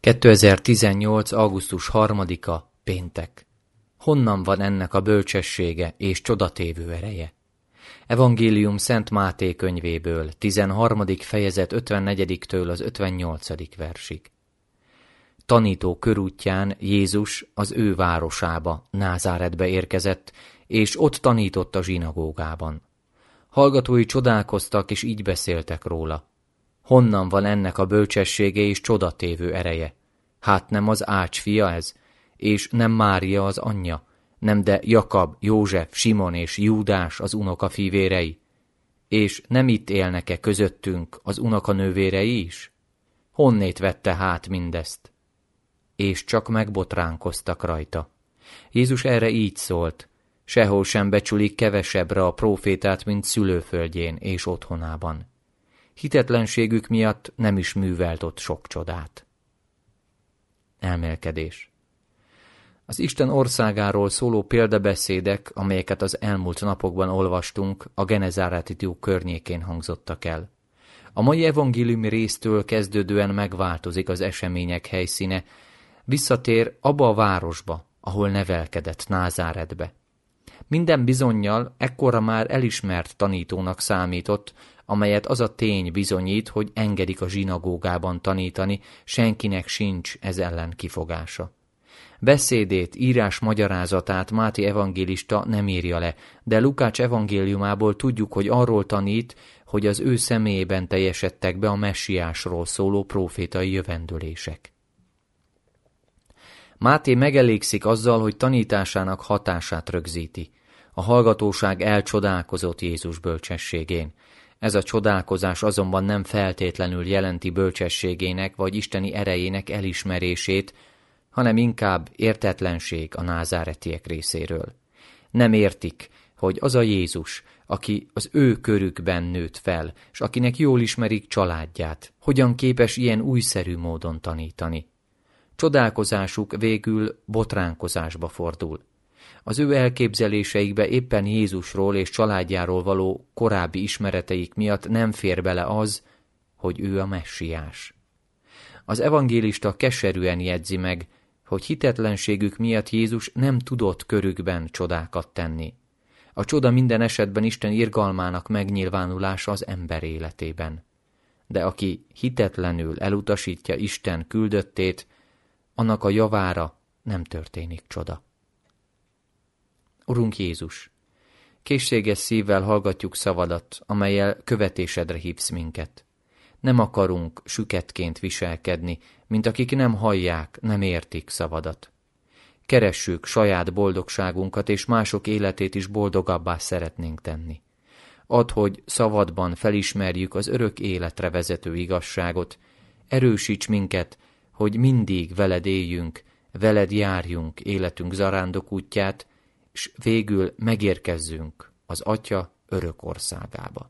2018. augusztus 3-a, péntek. Honnan van ennek a bölcsessége és csodatévő ereje? Evangélium Szent Máté könyvéből, 13. fejezet 54-től az 58. versig. Tanító körútján Jézus az ő városába, Názáretbe érkezett, és ott tanított a zsinagógában. Hallgatói csodálkoztak, és így beszéltek róla. Honnan van ennek a bölcsessége és csodatévő ereje? Hát nem az Ács fia ez, és nem Mária az anyja, nem de Jakab, József, Simon és Júdás az unokafivérei? És nem itt élnek-e közöttünk az unokanővérei is? Honnét vette hát mindezt? És csak megbotránkoztak rajta. Jézus erre így szólt: sehol sem becsülik kevesebbre a prófétát, mint szülőföldjén és otthonában. Hitetlenségük miatt nem is művelt ott sok csodát. Elmélkedés. Az Isten országáról szóló példabeszédek, amelyeket az elmúlt napokban olvastunk, a Genezáreti tó környékén hangzottak el. A mai evangéliumi résztől kezdődően megváltozik az események helyszíne, visszatér abba a városba, ahol nevelkedett, Názáretbe. Minden bizonnyal ekkorra már elismert tanítónak számított, amelyet az a tény bizonyít, hogy engedik a zsinagógában tanítani, senkinek sincs ez ellen kifogása. Beszédét, írás magyarázatát Máté evangélista nem írja le, de Lukács evangéliumából tudjuk, hogy arról tanít, hogy az ő személyében teljesedtek be a messiásról szóló prófétai jövendőlések. Máté megelégszik azzal, hogy tanításának hatását rögzíti. A hallgatóság elcsodálkozott Jézus bölcsességén. Ez a csodálkozás azonban nem feltétlenül jelenti bölcsességének vagy isteni erejének elismerését, hanem inkább értetlenség a názáretiek részéről. Nem értik, hogy az a Jézus, aki az ő körükben nőtt fel, és akinek jól ismerik családját, hogyan képes ilyen újszerű módon tanítani. Csodálkozásuk végül botránkozásba fordul. Az ő elképzeléseikbe éppen Jézusról és családjáról való korábbi ismereteik miatt nem fér bele az, hogy ő a messiás. Az evangélista keserűen jegyzi meg, hogy hitetlenségük miatt Jézus nem tudott körükben csodákat tenni. A csoda minden esetben Isten irgalmának megnyilvánulása az ember életében. De aki hitetlenül elutasítja Isten küldöttét, annak a javára nem történik csoda. Urunk Jézus, készséges szívvel hallgatjuk szavadat, amellyel követésedre hívsz minket. Nem akarunk süketként viselkedni, mint akik nem hallják, nem értik szavadat. Keressük saját boldogságunkat, és mások életét is boldogabbá szeretnénk tenni. Add, hogy szavadban felismerjük az örök életre vezető igazságot, erősíts minket, hogy mindig veled éljünk, veled járjunk életünk zarándok útját, és végül megérkezzünk az Atya örök országába.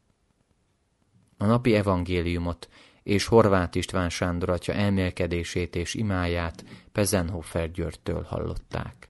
A napi evangéliumot és Horváth István Sándor atya elmélkedését és imáját Pezenhofer Györgytől hallották.